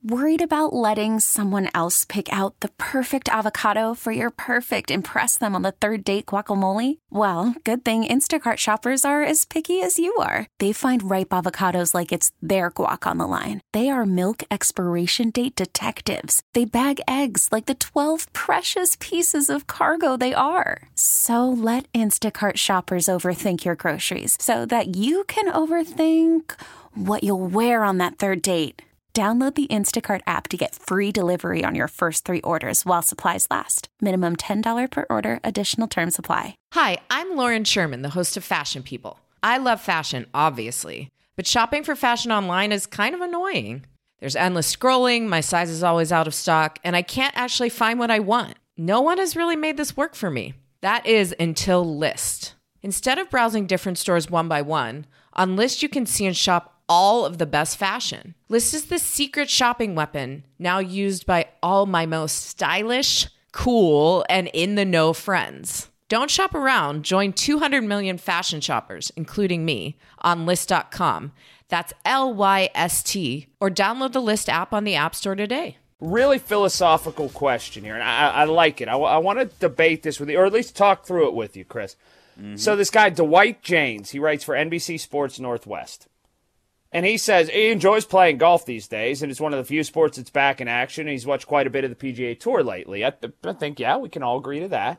Worried about letting someone else pick out the perfect avocado for your perfect impress them on the third date guacamole? Well, good thing Instacart shoppers are as picky as you are. They find ripe avocados like it's their guac on the line. They are milk expiration date detectives. They bag eggs like the 12 precious pieces of cargo they are. So let Instacart shoppers overthink your groceries so that you can overthink what you'll wear on that third date. Download the Instacart app to get free delivery on your first 3 orders while supplies last. Minimum $10 per order. Additional terms apply. Hi, I'm Lauren Sherman, the host of Fashion People. I love fashion, obviously, but shopping for fashion online is kind of annoying. There's endless scrolling, my size is always out of stock, and I can't actually find what I want. No one has really made this work for me. That is until Lyst. Instead of browsing different stores one by one, on Lyst you can see and shop all of the best fashion. Lyst is the secret shopping weapon now used by all my most stylish, cool, and in-the-know friends. Don't shop around. Join 200 million fashion shoppers, including me, on Lyst.com. That's Lyst, or download the Lyst app on the App Store today. Really philosophical question here, and I like it. I want to debate this with you, or at least talk through it with you, Chris. Mm-hmm. So this guy, Dwight Jaynes, he writes for NBC Sports Northwest. And he says he enjoys playing golf these days, and it's one of the few sports that's back in action. And he's watched quite a bit of the PGA Tour lately. I think, yeah, we can all agree to that.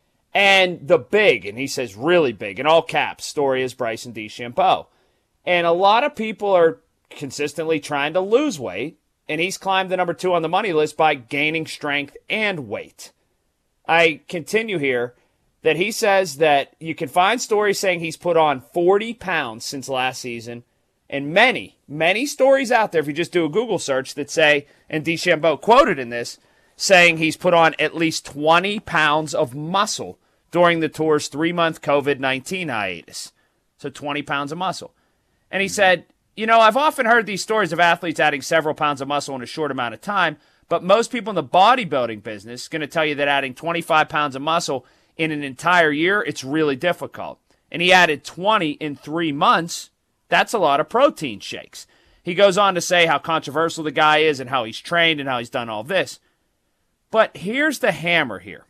And the big, and he says really big, in all caps, story is Bryson DeChambeau. And a lot of people are consistently trying to lose weight, and he's climbed the number 2 on the money list by gaining strength and weight. I continue here that he says that you can find stories saying he's put on 40 pounds since last season. And many, many stories out there, if you just do a Google search, that say, and DeChambeau quoted in this, saying he's put on at least 20 pounds of muscle during the tour's 3-month COVID-19 hiatus. So 20 pounds of muscle. And he said, you know, I've often heard these stories of athletes adding several pounds of muscle in a short amount of time, but most people in the bodybuilding business are going to tell you that adding 25 pounds of muscle in an entire year, it's really difficult. And he added 20 in 3 months. That's a lot of protein shakes. He goes on to say how controversial the guy is and how he's trained and how he's done all this. But here's the hammer here.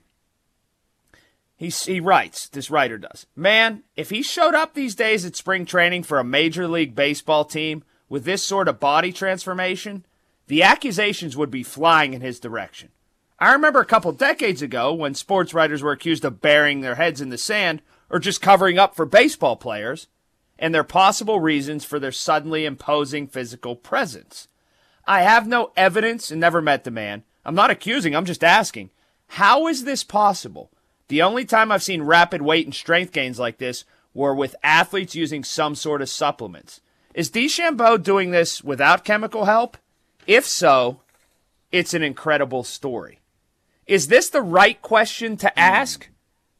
He writes, this writer does, man, if he showed up these days at spring training for a Major League Baseball team with this sort of body transformation, the accusations would be flying in his direction. I remember a couple decades ago when sports writers were accused of burying their heads in the sand or just covering up for baseball players and their possible reasons for their suddenly imposing physical presence. I have no evidence and never met the man. I'm not accusing, I'm just asking. How is this possible? The only time I've seen rapid weight and strength gains like this were with athletes using some sort of supplements. Is DeChambeau doing this without chemical help? If so, it's an incredible story. Is this the right question to ask?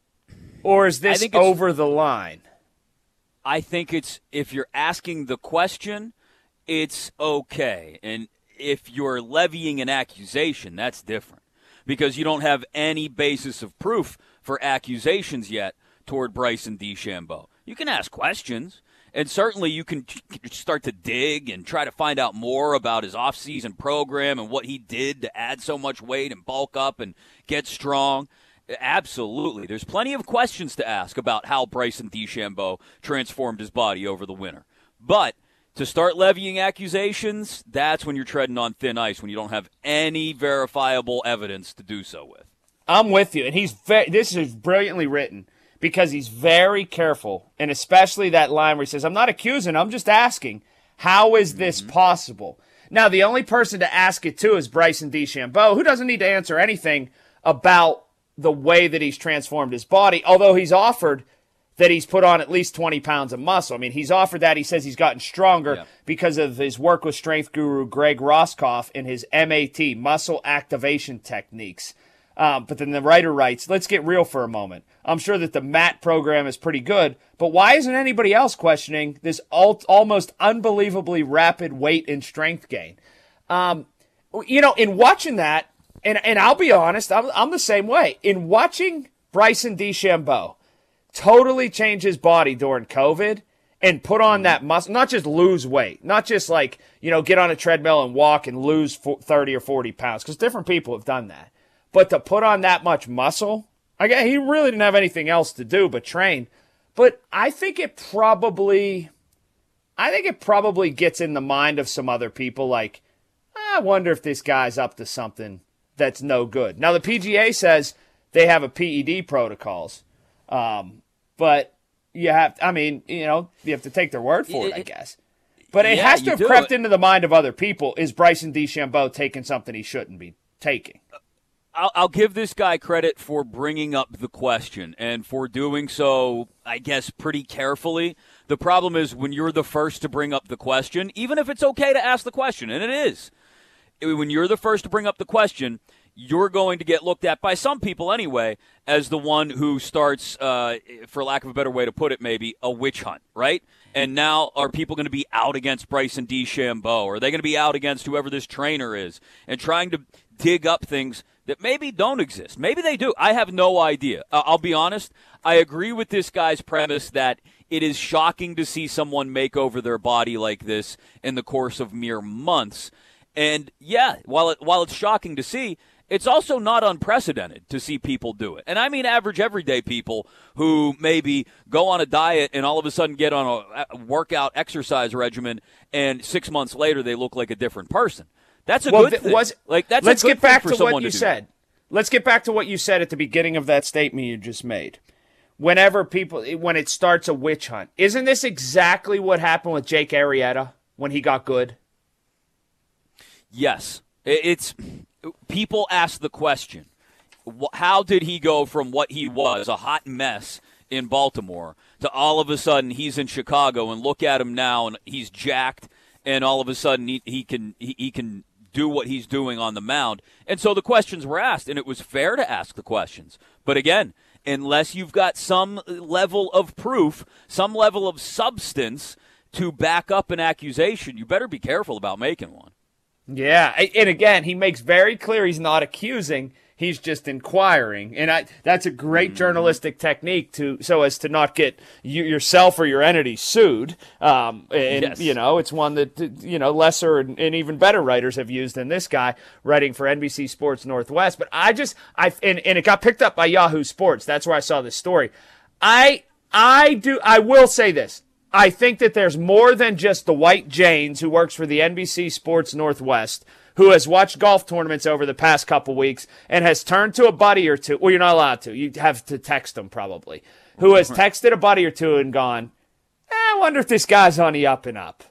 Or is this over the line? I think it's, if you're asking the question, it's okay. And if you're levying an accusation, that's different. Because you don't have any basis of proof for accusations yet toward Bryson DeChambeau. You can ask questions, and certainly you can start to dig and try to find out more about his off-season program and what he did to add so much weight and bulk up and get strong. Absolutely. There's plenty of questions to ask about how Bryson DeChambeau transformed his body over the winter. But to start levying accusations, that's when you're treading on thin ice, when you don't have any verifiable evidence to do so with. I'm with you, and this is brilliantly written because he's very careful, and especially that line where he says, I'm not accusing, I'm just asking, how is this possible? Now, the only person to ask it to is Bryson DeChambeau, who doesn't need to answer anything about the way that he's transformed his body, although he's offered that he's put on at least 20 pounds of muscle. I mean, he's offered that. He says he's gotten stronger because of his work with strength guru Greg Roscoff and his MAT, muscle activation techniques. But then the writer writes, let's get real for a moment. I'm sure that the MAT program is pretty good, but why isn't anybody else questioning this almost unbelievably rapid weight and strength gain? In watching that, and I'll be honest, I'm the same way. In watching Bryson DeChambeau totally change his body during COVID and put on that muscle, not just lose weight, not just like, get on a treadmill and walk and lose 30 or 40 pounds, because different people have done that. But to put on that much muscle, he really didn't have anything else to do but train. But I think it probably gets in the mind of some other people like, I wonder if this guy's up to something that's no good. Now, the PGA says they have a PED protocols, but you have to take their word for it, I guess. But it has to have crept into the mind of other people. Is Bryson DeChambeau taking something he shouldn't be taking? I'll give this guy credit for bringing up the question and for doing so, I guess, pretty carefully. The problem is when you're the first to bring up the question, even if it's okay to ask the question, and it is, when you're the first to bring up the question, you're going to get looked at by some people anyway as the one who starts, for lack of a better way to put it, maybe a witch hunt, right? And now are people going to be out against Bryson DeChambeau? Are they going to be out against whoever this trainer is and trying to dig up things that maybe don't exist? Maybe they do. I have no idea. I'll be honest. I agree with this guy's premise that it is shocking to see someone make over their body like this in the course of mere months. And, yeah, while it's shocking to see, it's also not unprecedented to see people do it. And I mean average everyday people who maybe go on a diet and all of a sudden get on a workout exercise regimen, and 6 months later they look like a different person. That's a good thing. Let's get back to what you said. Let's get back to what you said at the beginning of that statement you just made. When it starts a witch hunt, isn't this exactly what happened with Jake Arrieta when he got good? Yes. It's people ask the question, how did he go from what he was, a hot mess in Baltimore, to all of a sudden he's in Chicago, and look at him now and he's jacked, and all of a sudden he can do what he's doing on the mound. And so the questions were asked, and it was fair to ask the questions. But again, unless you've got some level of proof, some level of substance to back up an accusation, you better be careful about making one. Yeah, and again, he makes very clear he's not accusing, he's just inquiring. And that's a great journalistic technique so as to not get yourself or your entity sued. Yes. It's one that, lesser and even better writers have used than this guy writing for NBC Sports Northwest. But and it got picked up by Yahoo Sports. That's where I saw this story. I will say this. I think that there's more than just Dwight Jaynes, who works for the NBC Sports Northwest, who has watched golf tournaments over the past couple weeks and has turned to a buddy or two. Well, you're not allowed to. You have to text them probably. Who has texted a buddy or two and gone, I wonder if this guy's on the up and up.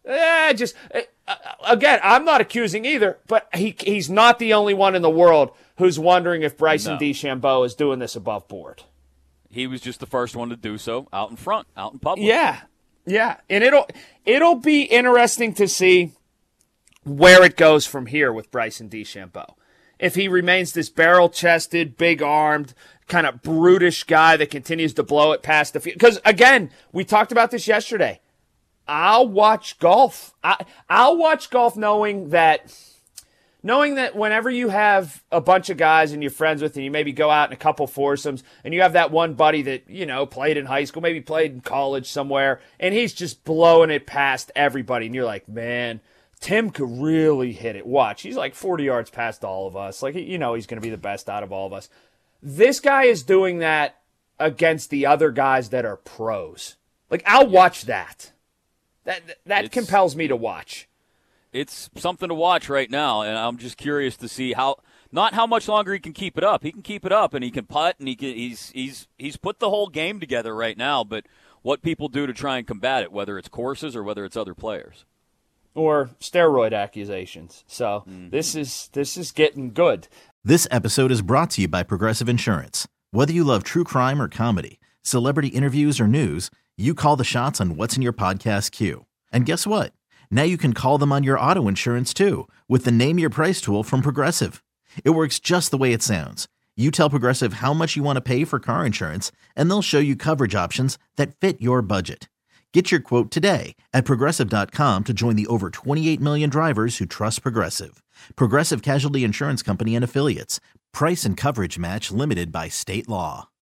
Again, I'm not accusing either, but he's not the only one in the world who's wondering if Bryson DeChambeau is doing this above board. He was just the first one to do so out in front, out in public. Yeah. And it'll be interesting to see where it goes from here with Bryson DeChambeau. If he remains this barrel-chested, big-armed, kind of brutish guy that continues to blow it past the field. Because, again, we talked about this yesterday. I'll watch golf. I'll watch golf knowing that whenever you have a bunch of guys and you're friends with and you maybe go out in a couple foursomes and you have that one buddy that, played in high school, maybe played in college somewhere, and he's just blowing it past everybody. And you're like, man, Tim could really hit it. Watch. He's like 40 yards past all of us. Like, he's going to be the best out of all of us. This guy is doing that against the other guys that are pros. Like, I'll watch that. That compels me to watch. It's something to watch right now, and I'm just curious to see not how much longer he can keep it up. He can keep it up, and he can putt, and he's put the whole game together right now. But what people do to try and combat it, whether it's courses or whether it's other players, or steroid accusations. So this is getting good. This episode is brought to you by Progressive Insurance. Whether you love true crime or comedy, celebrity interviews or news, you call the shots on what's in your podcast queue. And guess what? Now you can call them on your auto insurance, too, with the Name Your Price tool from Progressive. It works just the way it sounds. You tell Progressive how much you want to pay for car insurance, and they'll show you coverage options that fit your budget. Get your quote today at Progressive.com to join the over 28 million drivers who trust Progressive. Progressive Casualty Insurance Company and Affiliates. Price and coverage match limited by state law.